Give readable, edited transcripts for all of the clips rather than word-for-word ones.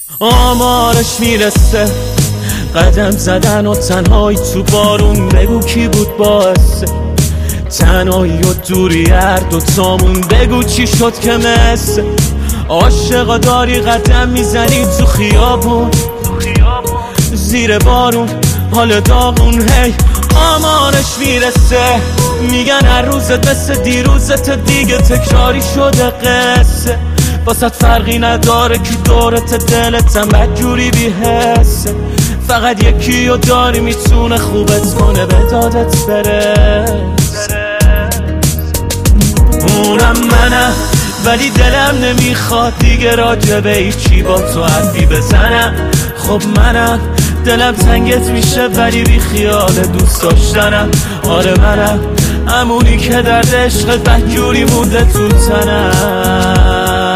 آمارش میرسه قدم زدن و تنهایی تو بارون، بگو کی بود باعث تنهایی و دوری هر دوتامون، بگو چی شد که مثل عاشقا داری قدم میزنی تو خیابون زیر بارون حال داغون. هی آمارش میرسه میگن هر روزت مثل دیروزت دیگه تکراری شده قصه، واسه فرقی نداره کی دورت دلتم بدجوری بی‌حسه، فقط یکی رو داری میتونه خوبت کنه به دادت برس. اونم منم ولی دلم نمیخواد دیگه راجبه هیچی با تو حرفی بزنم. خب منم دلم تنگت میشه ولی بی خیال دوست داشتنم. آره منم همونی که درد عشق بدجوری مونده تو تنم.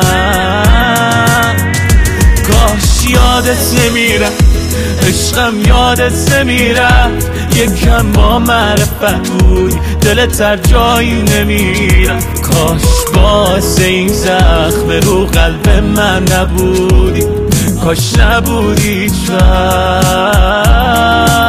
کاش یادت نمیرم عشقم یادت نمیرم، یکم با معرفت بودی دلت در جایی نمیرم. کاش باعث این زخم رو قلب من نبودی، کاش نبودی هیچ وقت.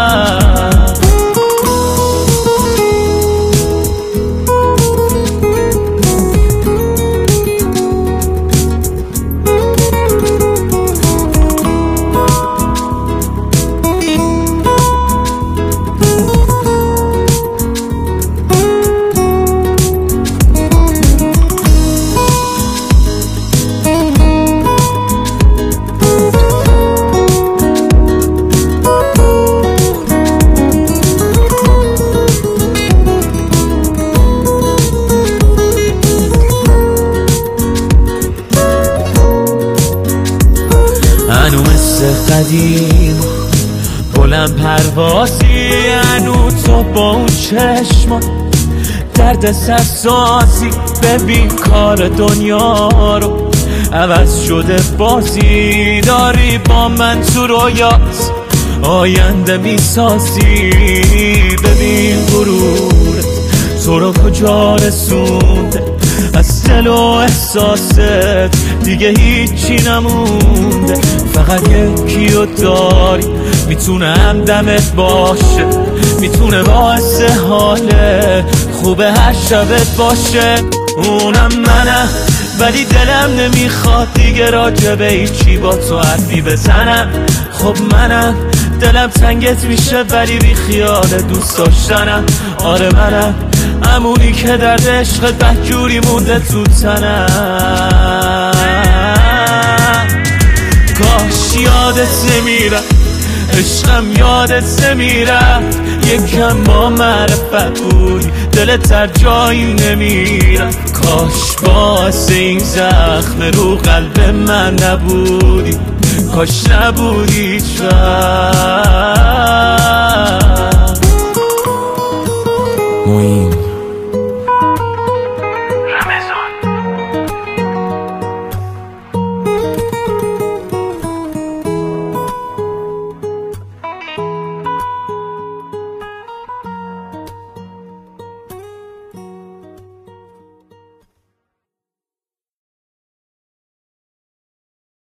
هنو مثل قدیم بلند پروازی، هنو تو با اون چشما درد سرسازی. ببین کار دنیا رو عوض شده بازی، داری با من تو رویات آینده میسازی. ببین غرورت تو رو کجا رسونده، از دل و احساست دیگه هیچی نمونده. فقط یکی رو داری میتونه همدمت باشه، میتونه باعث حال خوب هر شبت باشه. اونم منم ولی دلم نمیخواد دیگه راجبه هیچی با تو حرفی بزنم. خب منم دلم تنگت میشه ولی بی خیال دوست داشتنم. آره منم همونی که درد عشق بدجوری مونده تو تنم. کاش یادت نمیرم عشقم یادت نمیرم، یکم با معرفت بودی دلت در جایی نمیرم. کاش باعث این زخم رو قلب من نبودی، کاش نبودی هیچ وقت.